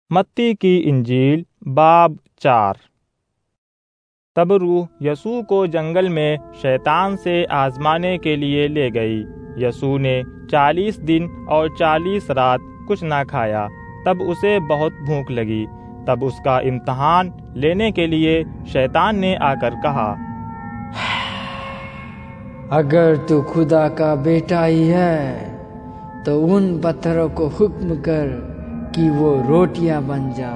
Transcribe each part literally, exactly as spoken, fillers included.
متی کی انجیل باب چار۔ تب روح یسوع کو جنگل میں شیطان سے آزمانے کے لیے لے گئی۔ یسوع نے چالیس دن اور چالیس رات کچھ نہ کھایا۔ تب اسے بہت بھوک لگی۔ تب اس کا امتحان لینے کے لیے شیطان نے آ کر کہا، اگر تو خدا کا بیٹا ہی ہے تو ان پتھروں کو حکم کر کہ وہ روٹیاں بن جا۔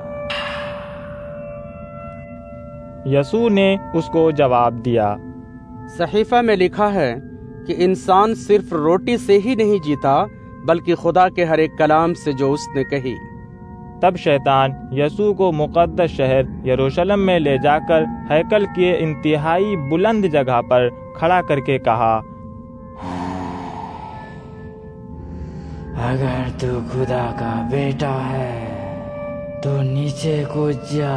یسوع نے اس کو جواب دیا، صحیفہ میں لکھا ہے کہ انسان صرف روٹی سے ہی نہیں جیتا بلکہ خدا کے ہر ایک کلام سے جو اس نے کہی۔ تب شیطان یسوع کو مقدس شہر یروشلم میں لے جا کر ہیکل کے انتہائی بلند جگہ پر کھڑا کر کے کہا، اگر تو خدا کا بیٹا ہے تو نیچے کود جا،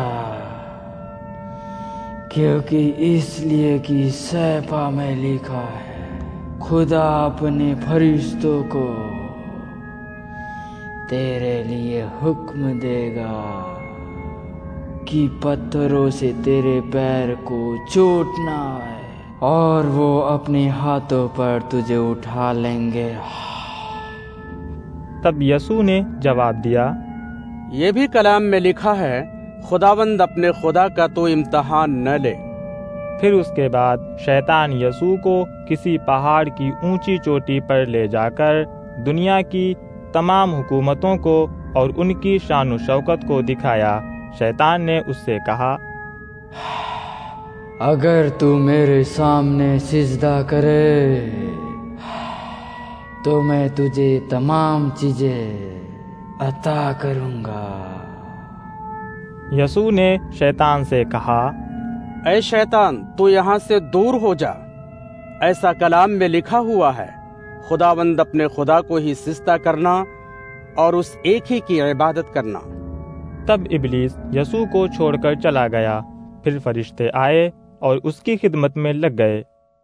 کیونکہ اس لیے کہ صحیفہ میں لکھا ہے، خدا اپنے فرشتوں کو تیرے لیے حکم دے گا کہ پتھروں سے تیرے پیر کو چوٹ نہ آئے، اور وہ اپنے ہاتھوں پر تجھے اٹھا لیں گے۔ تب یسوع نے جواب دیا، یہ بھی کلام میں لکھا ہے، خداوند اپنے خدا کا تو امتحان نہ لے۔ پھر اس کے بعد شیطان یسوع کو کسی پہاڑ کی اونچی چوٹی پر لے جا کر دنیا کی تمام حکومتوں کو اور ان کی شان و شوکت کو دکھایا۔ شیطان نے اس سے کہا، اگر تو میرے سامنے سجدہ کرے تو میں تجھے تمام چیزیں عطا کروں گا۔ یسوع نے شیطان سے کہا، اے شیطان، تو یہاں سے دور ہو جا، ایسا کلام میں لکھا ہوا ہے، خداوند اپنے خدا کو ہی سجدہ کرنا اور اس ایک ہی کی عبادت کرنا۔ تب ابلیس یسوع کو چھوڑ کر چلا گیا۔ پھر فرشتے آئے اور اس کی خدمت میں لگ گئے۔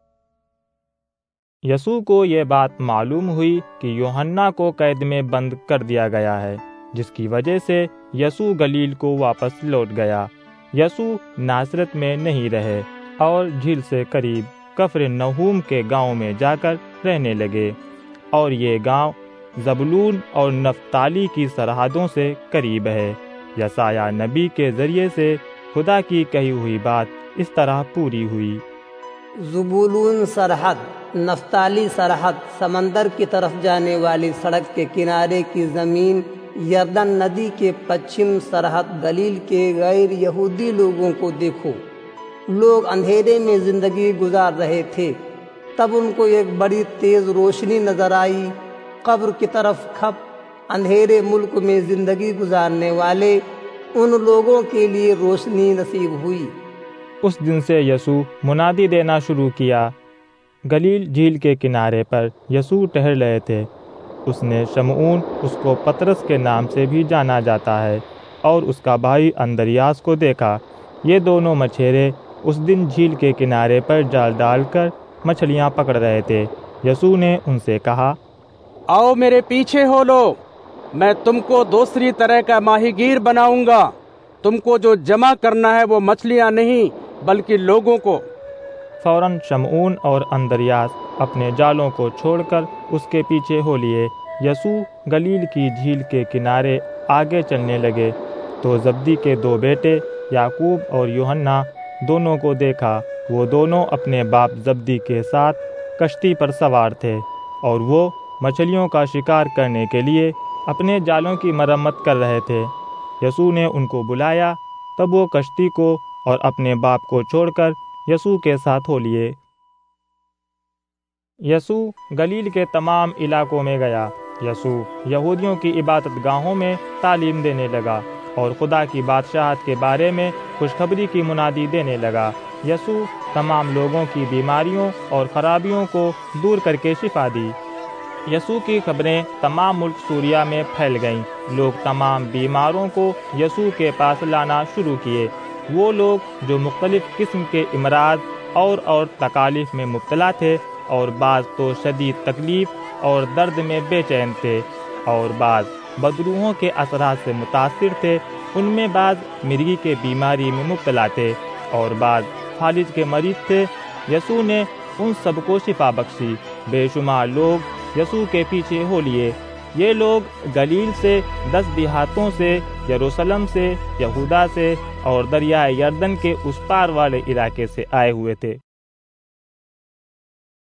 یسوع کو یہ بات معلوم ہوئی کہ یوحنا کو قید میں بند کر دیا گیا ہے، جس کی وجہ سے یسوع گلیل کو واپس لوٹ گیا۔ یسوع ناصرت میں نہیں رہے اور جھیل سے قریب کفرنہوم کے گاؤں میں جا کر رہنے لگے، اور یہ گاؤں زبولون اور نفتالی کی سرحدوں سے قریب ہے۔ یسایہ نبی کے ذریعے سے خدا کی کہی ہوئی بات اس طرح پوری ہوئی، زبولون سرحد، نفتالی سرحد، سمندر کی طرف جانے والی سڑک کے کنارے کی زمین، یردن ندی کے پچھم سرحد، گلیل کے غیر یہودی لوگوں کو دیکھو۔ لوگ اندھیرے میں زندگی گزار رہے تھے، تب ان کو ایک بڑی تیز روشنی نظر آئی۔ قبر کی طرف کھپ اندھیرے ملک میں زندگی گزارنے والے ان لوگوں کے لیے روشنی نصیب ہوئی۔ اس دن سے یسوع منادی دینا شروع کیا۔ گلیل جھیل کے کنارے پر یسوع ٹہل رہے تھے۔ اس نے شمعون، اس کو پطرس کے نام سے بھی جانا جاتا ہے، اور اس کا بھائی اندریاس کو دیکھا۔ یہ دونوں مچھیرے اس دن جھیل کے کنارے پر جال ڈال کر مچھلیاں پکڑ رہے تھے۔ یسوع نے ان سے کہا، آؤ میرے پیچھے ہو لو، میں تم کو دوسری طرح کا ماہی گیر بناؤں گا۔ تم کو جو جمع کرنا ہے وہ مچھلیاں نہیں بلکہ لوگوں کو۔ فوراً شمعون اور اندریاس اپنے جالوں کو چھوڑ کر اس کے پیچھے ہو لیے۔ یسوع گلیل کی جھیل کے کنارے آگے چلنے لگے تو زبدی کے دو بیٹے یعقوب اور یوحنا دونوں کو دیکھا۔ وہ دونوں اپنے باپ زبدی کے ساتھ کشتی پر سوار تھے، اور وہ مچھلیوں کا شکار کرنے کے لیے اپنے جالوں کی مرمت کر رہے تھے۔ یسوع نے ان کو بلایا، تب وہ کشتی کو اور اپنے باپ کو چھوڑ کر یسوع کے ساتھ ہو لیے۔ یسوع گلیل کے تمام علاقوں میں گیا۔ یسوع یہودیوں کی عبادت گاہوں میں تعلیم دینے لگا اور خدا کی بادشاہت کے بارے میں خوشخبری کی منادی دینے لگا۔ یسوع تمام لوگوں کی بیماریوں اور خرابیوں کو دور کر کے شفا دی۔ یسوع کی خبریں تمام ملک سوریہ میں پھیل گئیں۔ لوگ تمام بیماروں کو یسوع کے پاس لانا شروع کیے۔ وہ لوگ جو مختلف قسم کے امراض اور اور تکالیف میں مبتلا تھے، اور بعض تو شدید تکلیف اور درد میں بے چین تھے، اور بعض بدروحوں کے اثرات سے متاثر تھے، ان میں بعض مرگی کے بیماری میں مبتلا تھے اور بعض فالج کے مریض تھے۔ یسوع نے ان سب کو شفا بخشی۔ بے شمار لوگ یسوع کے پیچھے ہو لیے۔ یہ لوگ گلیل سے، دس دیہاتوں سے، یروشلم سے، یہودا سے اور دریائے یردن کے اس پار والے علاقے سے آئے ہوئے تھے۔